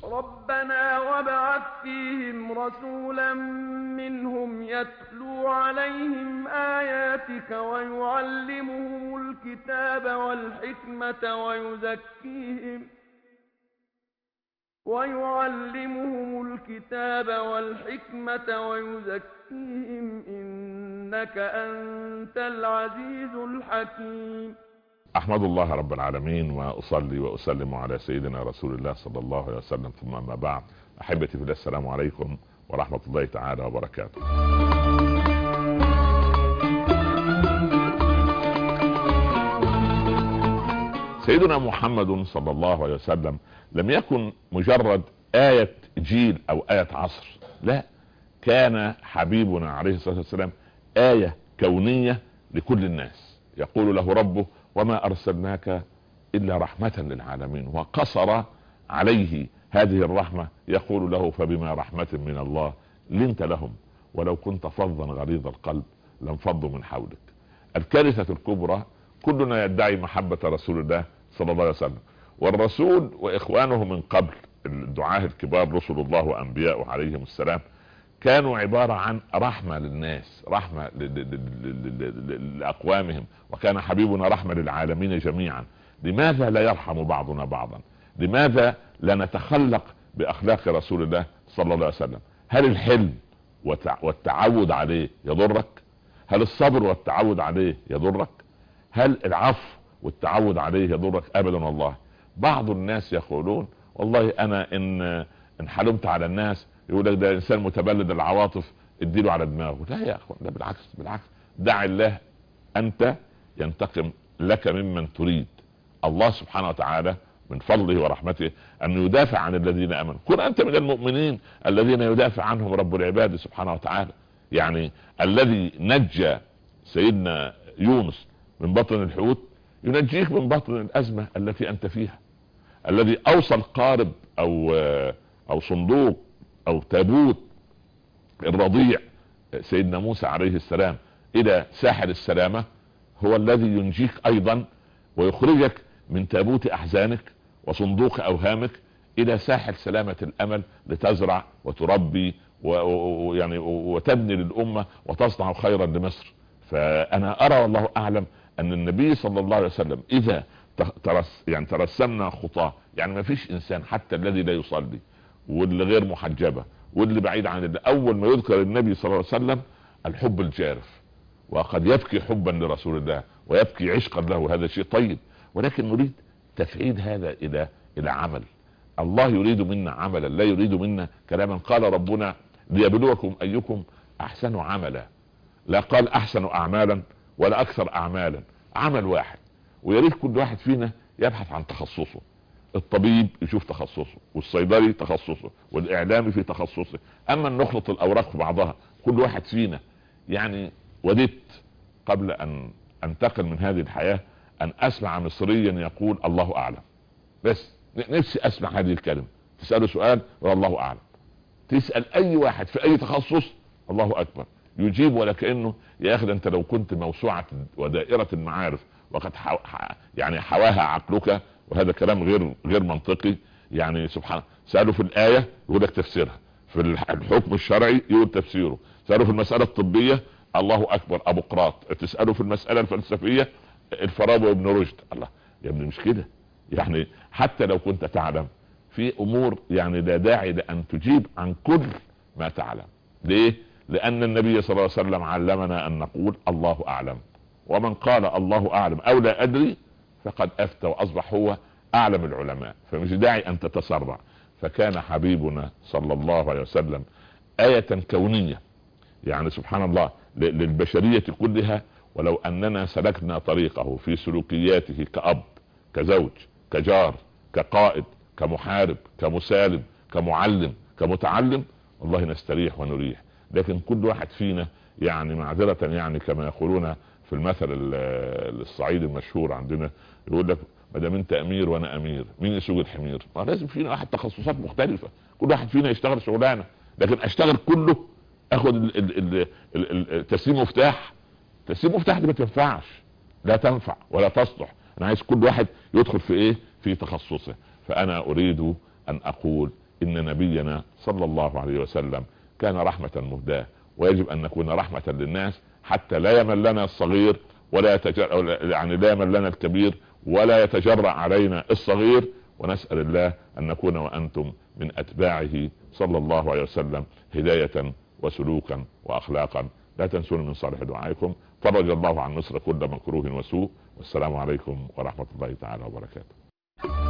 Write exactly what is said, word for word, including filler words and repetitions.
ربنا وابعث فيهم رسولا منهم يتلو عليهم آياتك ويعلمهم الكتاب والحكمة ويزكيهم ويعلمهم الكتاب والحكمة ويزكيهم إنك أنت العزيز الحكيم. أحمد الله رب العالمين وأصلي وأسلم على سيدنا رسول الله صلى الله عليه وسلم، ثم أما بعد. أحبتي في الله، السلام عليكم ورحمة الله تعالى وبركاته. سيدنا محمد صلى الله عليه وسلم لم يكن مجرد آية جيل أو آية عصر، لا، كان حبيبنا عليه الصلاة والسلام آية كونية لكل الناس. يقول له ربه: وما أرسلناك إلا رحمة للعالمين. وقصر عليه هذه الرحمة، يقول له: فبما رحمة من الله لنت لهم ولو كنت فظا غليظ القلب لانفضوا من حولك. الكارثة الكبرى، كلنا يدعي محبة رسول الله صلى الله عليه وسلم، والرسول وإخوانه من قبل الدعاة الكبار رسل الله وأنبياء عليهم السلام كانوا عبارة عن رحمة للناس، رحمة لأقوامهم، وكان حبيبنا رحمة للعالمين جميعا. لماذا لا يرحم بعضنا بعضا؟ لماذا لا نتخلق بأخلاق رسول الله صلى الله عليه وسلم؟ هل الحلم والتعود عليه يضرك؟ هل الصبر والتعود عليه يضرك؟ هل العفو والتعود عليه يضرك؟ أبدا والله. بعض الناس يقولون: والله أنا إن إن حلمت على الناس يقول لك ده انسان متبلد العواطف، اديله على دماغه. لا يا اخوان، ده بالعكس بالعكس. دع الله انت ينتقم لك ممن تريد. الله سبحانه وتعالى من فضله ورحمته ان يدافع عن الذين امنوا. كن انت من المؤمنين الذين يدافع عنهم رب العباد سبحانه وتعالى. يعني الذي نجى سيدنا يونس من بطن الحوت ينجيك من بطن الازمة التي انت فيها. الذي اوصل قارب او او صندوق او تابوت الرضيع سيدنا موسى عليه السلام الى ساحل السلامة هو الذي ينجيك ايضا ويخرجك من تابوت احزانك وصندوق اوهامك الى ساحل سلامة الامل، لتزرع وتربي ويعني وتبني للامة وتصنع خيرا لمصر. فانا ارى والله اعلم ان النبي صلى الله عليه وسلم اذا ترس يعني ترسمنا خطاه، يعني ما فيش انسان حتى الذي لا يصلي واللي غير محجبة واللي بعيد عن الله، اول ما يذكر النبي صلى الله عليه وسلم الحب الجارف، وقد يبكي حبا لرسول الله ويبكي عشقا له، هذا شيء طيب. ولكن نريد تفعيل هذا الى الى عمل. الله يريد منا عملا، لا يريد منا كلاما. قال ربنا: ليبلوكم ايكم احسن عملا. لا قال احسن اعمالا ولا اكثر اعمالا، عمل واحد. ويريد كل واحد فينا يبحث عن تخصصه. الطبيب يشوف تخصصه، والصيدلي تخصصه، والاعلامي في تخصصه. اما نخلط الاوراق في بعضها، كل واحد فينا يعني. وددت قبل ان انتقل من هذه الحياة ان اسمع مصريا يقول الله اعلم. بس نفسي اسمع هذه الكلمة. تسأله سؤال والله اعلم، تسأل اي واحد في اي تخصص الله اكبر، يجيب ولا كأنه يا اخي انت لو كنت موسوعة ودائرة المعارف وقد حو... يعني حواها عقلك. وهذا كلام غير غير منطقي. يعني سبحان، سأله في الآية يقول لك تفسيرها، في الحكم الشرعي يقول تفسيره، سأله في المسألة الطبية الله اكبر ابو قراط، تسأله في المسألة الفلسفية الفارابي وابن رشد. الله يا ابني، مش كده يعني. حتى لو كنت تعلم في امور يعني لا داعي لان تجيب عن كل ما تعلم. ليه؟ لان النبي صلى الله عليه وسلم علمنا ان نقول الله اعلم، ومن قال الله اعلم او لا ادري فقد افتى واصبح هو اعلم العلماء. فمش داعي ان تتسرع. فكان حبيبنا صلى الله عليه وسلم آية كونية، يعني سبحان الله للبشرية كلها. ولو اننا سلكنا طريقه في سلوكياته كأب، كزوج، كجار، كقائد، كمحارب، كمسالم، كمعلم، كمتعلم، والله نستريح ونريح. لكن كل واحد فينا يعني معذرة، يعني كما يقولون في المثل الصعيدي المشهور عندنا، يقول لك ما دام انت امير وانا امير مين يسوق الحمير؟ ما لازم فينا واحد تخصصات مختلفة، كل واحد فينا يشتغل شغلانة. لكن اشتغل كله اخد التسليم مفتاح، تسليم مفتاح دي ما تنفعش، لا تنفع ولا تصلح. انا عايز كل واحد يدخل في ايه؟ في تخصصه. فانا اريد ان اقول إن نبينا صلى الله عليه وسلم كان رحمة مهداة، ويجب أن نكون رحمة للناس حتى لا يمل لنا الصغير ولا يتجرأ، يعني لا يمل لنا الكبير ولا يتجرأ علينا الصغير. ونسأل الله أن نكون وأنتم من أتباعه صلى الله عليه وسلم هداية وسلوكا وأخلاقا. لا تنسون من صالح دعائكم. فرج الله عن مصر كل مكروه وسوء. والسلام عليكم ورحمة الله تعالى وبركاته.